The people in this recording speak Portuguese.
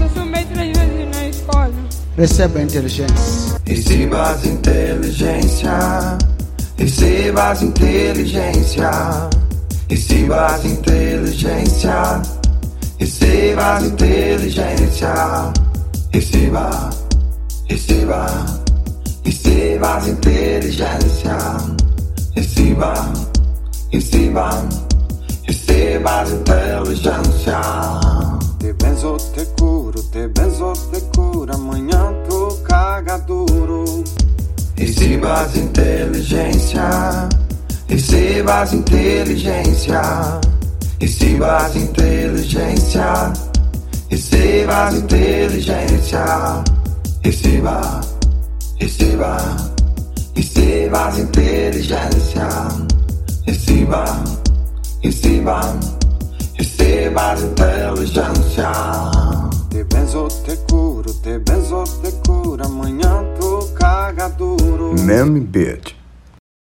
Já somei 3 vezes na escola. Receba a inteligência. Receba as inteligência. Receba as inteligência. Receba as inteligência. Receba as inteligência. Receba, receba, receba as inteligência. Receba, receba, receba as inteligência. Te benzo, te cura, amanhã tu caga duro. Receba as inteligência. Receba as inteligência. Receba as inteligência. Receba as inteligência. Receba, receba, receba as inteligência. Receba, receba, receba as inteligência. Te benzo, te cura, amanhã tu caga duro. Mesmo bitch.